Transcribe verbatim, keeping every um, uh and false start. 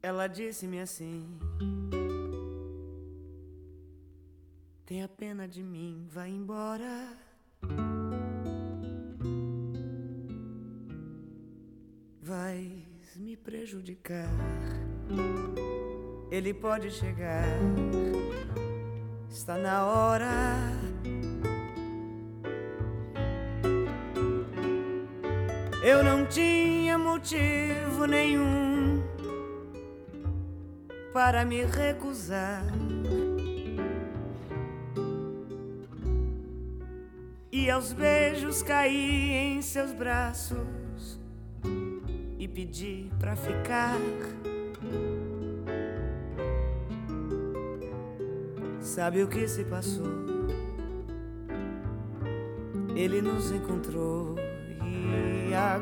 Ela disse-me assim: tenha pena de mim, vai embora. Vais me prejudicar. Ele pode chegar, está na hora. Eu não tinha motivo nenhum para me recusar, e aos beijos caí em seus braços e pedi pra ficar. Sabe o que se passou? Ele nos encontrou e agora